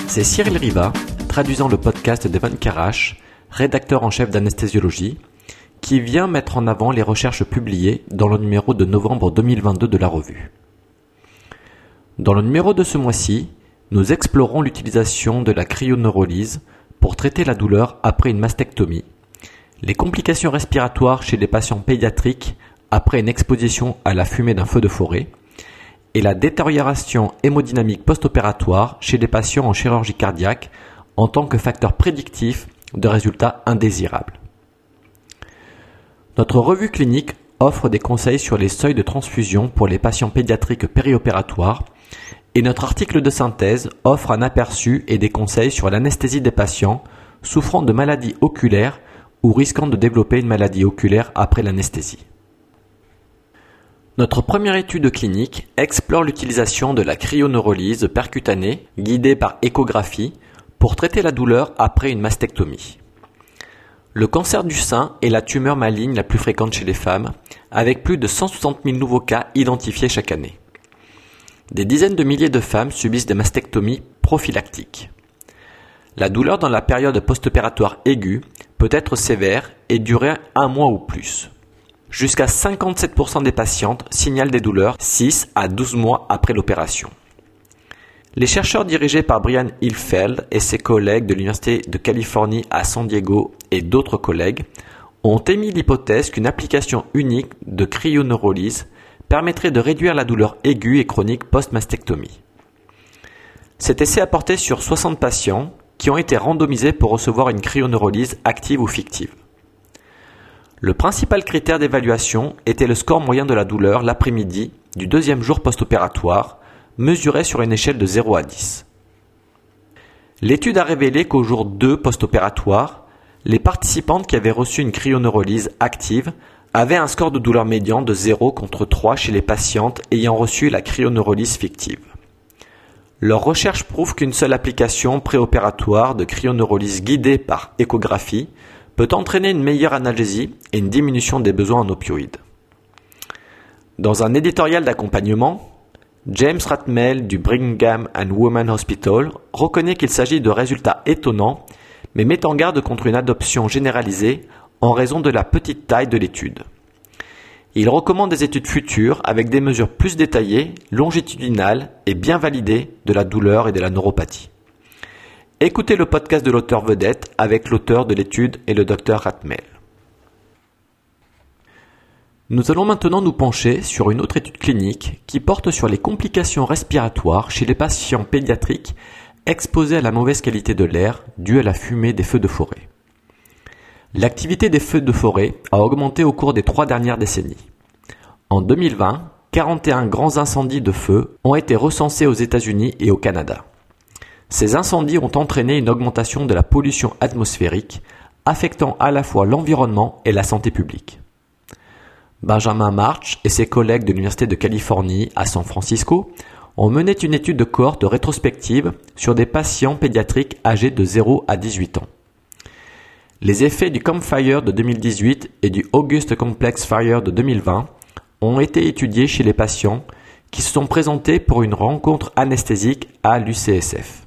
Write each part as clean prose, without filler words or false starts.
C'est Cyril Riva, traduisant le podcast d'Evan Karash, rédacteur en chef d'Anesthésiologie, qui vient mettre en avant les recherches publiées dans le numéro de novembre 2022 de la revue. Dans le numéro de ce mois-ci, nous explorons l'utilisation de la cryoneurolyse pour traiter la douleur après une mastectomie, les complications respiratoires chez les patients pédiatriques après une exposition à la fumée d'un feu de forêt, et la détérioration hémodynamique post-opératoire chez les patients en chirurgie cardiaque en tant que facteur prédictif de résultats indésirables. Notre revue clinique offre des conseils sur les seuils de transfusion pour les patients pédiatriques périopératoires et notre article de synthèse offre un aperçu et des conseils sur l'anesthésie des patients souffrant de maladies oculaires ou risquant de développer une maladie oculaire après l'anesthésie. Notre première étude clinique explore l'utilisation de la cryoneurolyse percutanée guidée par échographie pour traiter la douleur après une mastectomie. Le cancer du sein est la tumeur maligne la plus fréquente chez les femmes, avec plus de 160 000 nouveaux cas identifiés chaque année. Des dizaines de milliers de femmes subissent des mastectomies prophylactiques. La douleur dans la période post-opératoire aiguë peut être sévère et durer 1 mois ou plus. Jusqu'à 57% des patientes signalent des douleurs 6 à 12 mois après l'opération. Les chercheurs dirigés par Brian Ilfeld et ses collègues de l'Université de Californie à San Diego et d'autres collègues ont émis l'hypothèse qu'une application unique de cryoneurolyse permettrait de réduire la douleur aiguë et chronique post-mastectomie. Cet essai a porté sur 60 patients qui ont été randomisés pour recevoir une cryoneurolyse active ou fictive. Le principal critère d'évaluation était le score moyen de la douleur l'après-midi du deuxième jour post-opératoire, mesuré sur une échelle de 0 à 10. L'étude a révélé qu'au jour 2 post-opératoire, les participantes qui avaient reçu une cryoneurolyse active avaient un score de douleur médian de 0 contre 3 chez les patientes ayant reçu la cryoneurolyse fictive. Leur recherche prouve qu'une seule application préopératoire de cryoneurolyse guidée par échographie peut entraîner une meilleure analgésie et une diminution des besoins en opioïdes. Dans un éditorial d'accompagnement, James Ratmel du Brigham and Women's Hospital reconnaît qu'il s'agit de résultats étonnants, mais met en garde contre une adoption généralisée en raison de la petite taille de l'étude. Il recommande des études futures avec des mesures plus détaillées, longitudinales et bien validées de la douleur et de la neuropathie. Écoutez le podcast de l'auteur vedette avec l'auteur de l'étude et le Dr Ratmel. Nous allons maintenant nous pencher sur une autre étude clinique qui porte sur les complications respiratoires chez les patients pédiatriques exposés à la mauvaise qualité de l'air due à la fumée des feux de forêt. L'activité des feux de forêt a augmenté au cours des 3 dernières décennies. En 2020, 41 grands incendies de feu ont été recensés aux États-Unis et au Canada. Ces incendies ont entraîné une augmentation de la pollution atmosphérique, affectant à la fois l'environnement et la santé publique. Benjamin March et ses collègues de l'Université de Californie à San Francisco ont mené une étude de cohorte rétrospective sur des patients pédiatriques âgés de 0 à 18 ans. Les effets du Campfire de 2018 et du August Complex Fire de 2020 ont été étudiés chez les patients qui se sont présentés pour une rencontre anesthésique à l'UCSF.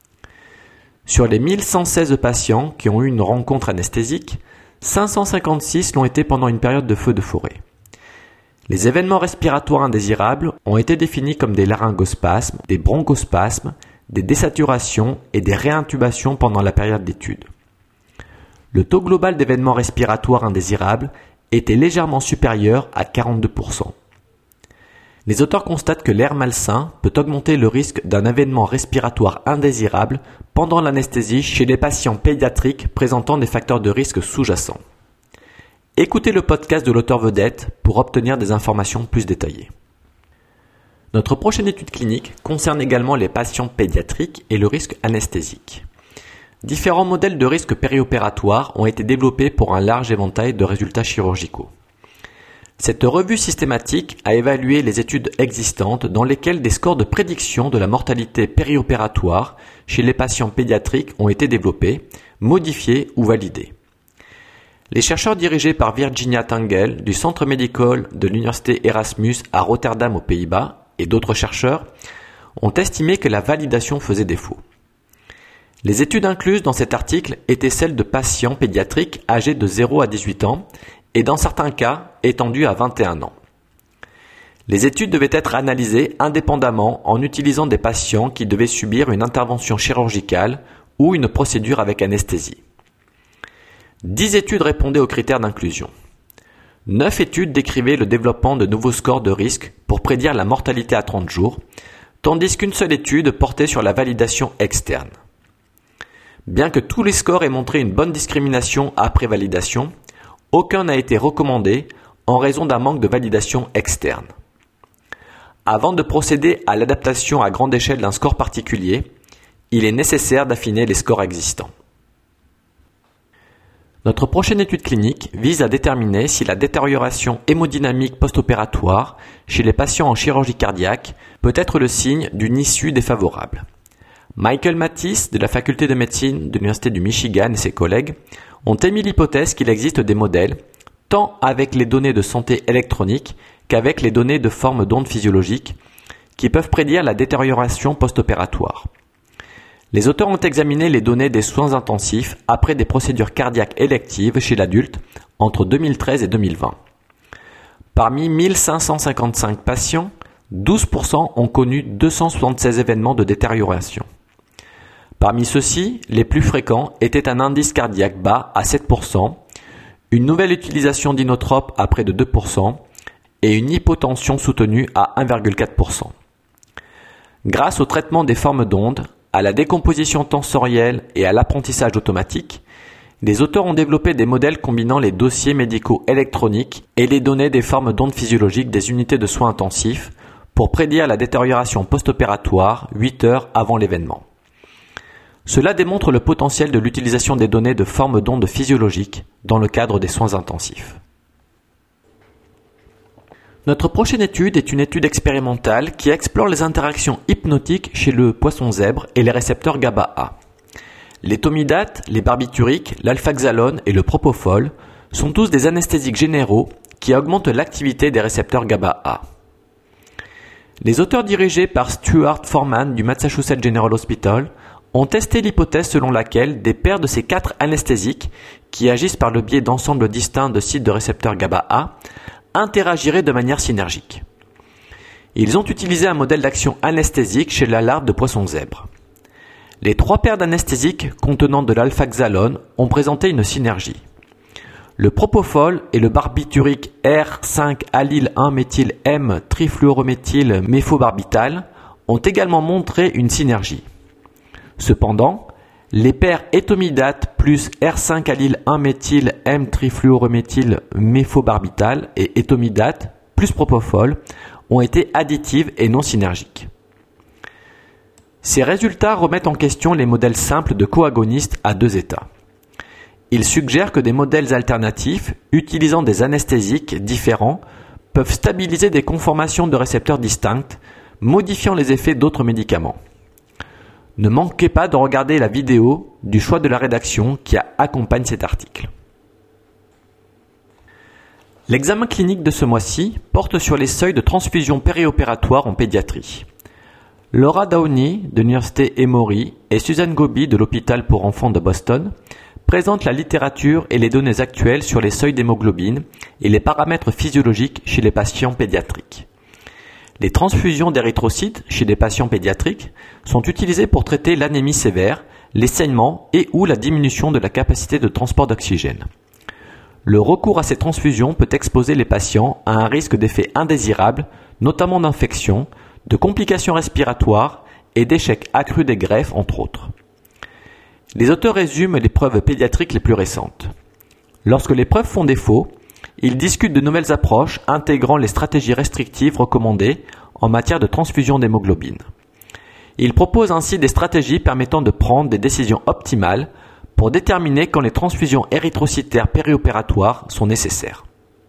Sur les 1116 patients qui ont eu une rencontre anesthésique, 556 l'ont été pendant une période de feu de forêt. Les événements respiratoires indésirables ont été définis comme des laryngospasmes, des bronchospasmes, des désaturations et des réintubations pendant la période d'étude. Le taux global d'événements respiratoires indésirables était légèrement supérieur à 42%. Les auteurs constatent que l'air malsain peut augmenter le risque d'un événement respiratoire indésirable pendant l'anesthésie chez les patients pédiatriques présentant des facteurs de risque sous-jacents. Écoutez le podcast de l'auteur vedette pour obtenir des informations plus détaillées. Notre prochaine étude clinique concerne également les patients pédiatriques et le risque anesthésique. Différents modèles de risque périopératoire ont été développés pour un large éventail de résultats chirurgicaux. Cette revue systématique a évalué les études existantes dans lesquelles des scores de prédiction de la mortalité périopératoire chez les patients pédiatriques ont été développés, modifiés ou validés. Les chercheurs dirigés par Virginia Tangel du Centre médical de l'Université Erasmus à Rotterdam aux Pays-Bas et d'autres chercheurs ont estimé que la validation faisait défaut. Les études incluses dans cet article étaient celles de patients pédiatriques âgés de 0 à 18 ans et dans certains cas étendues à 21 ans. Les études devaient être analysées indépendamment en utilisant des patients qui devaient subir une intervention chirurgicale ou une procédure avec anesthésie. 10 études répondaient aux critères d'inclusion. 9 études décrivaient le développement de nouveaux scores de risque pour prédire la mortalité à 30 jours, tandis qu'une seule étude portait sur la validation externe. Bien que tous les scores aient montré une bonne discrimination après validation, aucun n'a été recommandé en raison d'un manque de validation externe. Avant de procéder à l'adaptation à grande échelle d'un score particulier, il est nécessaire d'affiner les scores existants. Notre prochaine étude clinique vise à déterminer si la détérioration hémodynamique post-opératoire chez les patients en chirurgie cardiaque peut être le signe d'une issue défavorable. Michael Mathis de la faculté de médecine de l'Université du Michigan et ses collègues ont émis l'hypothèse qu'il existe des modèles, tant avec les données de santé électronique qu'avec les données de forme d'ondes physiologiques, qui peuvent prédire la détérioration post-opératoire. Les auteurs ont examiné les données des soins intensifs après des procédures cardiaques électives chez l'adulte entre 2013 et 2020. Parmi 1555 patients, 12% ont connu 276 événements de détérioration. Parmi ceux-ci, les plus fréquents étaient un indice cardiaque bas à 7%, une nouvelle utilisation d'inotropes à près de 2% et une hypotension soutenue à 1,4%. Grâce au traitement des formes d'ondes, à la décomposition tensorielle et à l'apprentissage automatique, les auteurs ont développé des modèles combinant les dossiers médicaux électroniques et les données des formes d'ondes physiologiques des unités de soins intensifs pour prédire la détérioration post-opératoire 8 heures avant l'événement. Cela démontre le potentiel de l'utilisation des données de formes d'ondes physiologiques dans le cadre des soins intensifs. Notre prochaine étude est une étude expérimentale qui explore les interactions hypnotiques chez le poisson zèbre et les récepteurs GABA-A. L'étomidate, les barbituriques, l'alfaxalone et le propofol sont tous des anesthésiques généraux qui augmentent l'activité des récepteurs GABA-A. Les auteurs dirigés par Stuart Forman du Massachusetts General Hospital ont testé l'hypothèse selon laquelle des paires de ces 4 anesthésiques, qui agissent par le biais d'ensembles distincts de sites de récepteurs GABA-A, interagiraient de manière synergique. Ils ont utilisé un modèle d'action anesthésique chez la larve de poisson zèbre. Les 3 paires d'anesthésiques contenant de l'alfaxalone ont présenté une synergie. Le propofol et le barbiturique R5-allyl-1-méthyl-M-trifluorométhylméthobarbital ont également montré une synergie. Cependant, les paires étomidate plus R5-allyl-1-méthyl-M-trifluorométhylméthobarbital et étomidate plus propofol ont été additives et non synergiques. Ces résultats remettent en question les modèles simples de coagonistes à 2 états. Ils suggèrent que des modèles alternatifs, utilisant des anesthésiques différents, peuvent stabiliser des conformations de récepteurs distinctes, modifiant les effets d'autres médicaments. Ne manquez pas de regarder la vidéo du choix de la rédaction qui accompagne cet article. L'examen clinique de ce mois-ci porte sur les seuils de transfusion périopératoire en pédiatrie. Laura Downey de l'Université Emory et Susan Gobi de l'Hôpital pour enfants de Boston présentent la littérature et les données actuelles sur les seuils d'hémoglobine et les paramètres physiologiques chez les patients pédiatriques. Les transfusions d'érythrocytes chez des patients pédiatriques sont utilisées pour traiter l'anémie sévère, les saignements et ou la diminution de la capacité de transport d'oxygène. Le recours à ces transfusions peut exposer les patients à un risque d'effets indésirables, notamment d'infection, de complications respiratoires et d'échecs accrus des greffes, entre autres. Les auteurs résument les preuves pédiatriques les plus récentes. Lorsque les preuves font défaut, ils discutent de nouvelles approches intégrant les stratégies restrictives recommandées en matière de transfusion d'hémoglobine. Ils proposent ainsi des stratégies permettant de prendre des décisions optimales pour déterminer quand les transfusions érythrocytaires périopératoires sont nécessaires.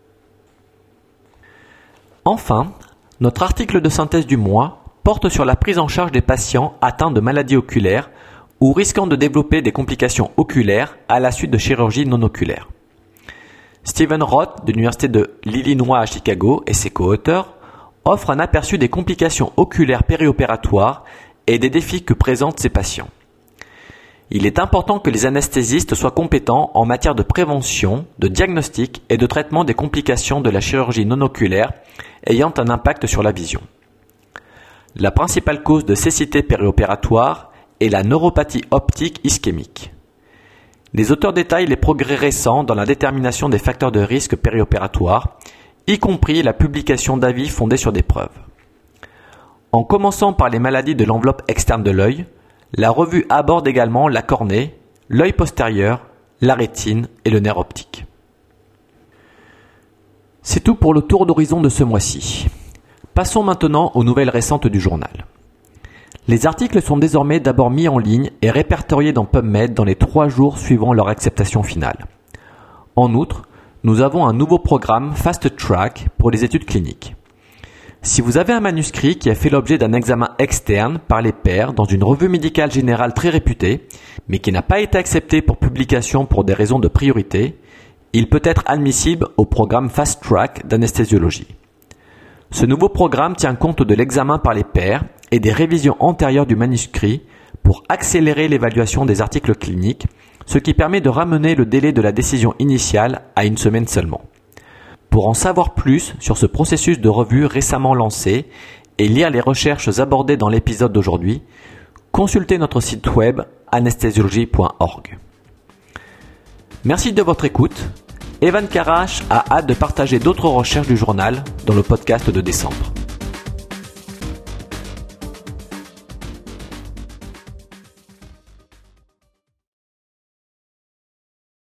Enfin, notre article de synthèse du mois porte sur la prise en charge des patients atteints de maladies oculaires ou risquant de développer des complications oculaires à la suite de chirurgie non oculaire. Stephen Roth de l'Université de l'Illinois à Chicago et ses co-auteurs offrent un aperçu des complications oculaires périopératoires et des défis que présentent ces patients. Il est important que les anesthésistes soient compétents en matière de prévention, de diagnostic et de traitement des complications de la chirurgie non oculaire ayant un impact sur la vision. La principale cause de cécité périopératoire est la neuropathie optique ischémique. Les auteurs détaillent les progrès récents dans la détermination des facteurs de risque périopératoires, y compris la publication d'avis fondés sur des preuves. En commençant par les maladies de l'enveloppe externe de l'œil, la revue aborde également la cornée, l'œil postérieur, la rétine et le nerf optique. C'est tout pour le tour d'horizon de ce mois-ci. Passons maintenant aux nouvelles récentes du journal. Les articles sont désormais d'abord mis en ligne et répertoriés dans PubMed dans les 3 jours suivant leur acceptation finale. En outre, nous avons un nouveau programme Fast Track pour les études cliniques. Si vous avez un manuscrit qui a fait l'objet d'un examen externe par les pairs dans une revue médicale générale très réputée, mais qui n'a pas été accepté pour publication pour des raisons de priorité, il peut être admissible au programme Fast Track d'anesthésiologie. Ce nouveau programme tient compte de l'examen par les pairs et des révisions antérieures du manuscrit pour accélérer l'évaluation des articles cliniques, ce qui permet de ramener le délai de la décision initiale à 1 semaine seulement. Pour en savoir plus sur ce processus de revue récemment lancé et lire les recherches abordées dans l'épisode d'aujourd'hui, consultez notre site web anesthésiologie.org. Merci de votre écoute. Evan Karash a hâte de partager d'autres recherches du journal dans le podcast de décembre.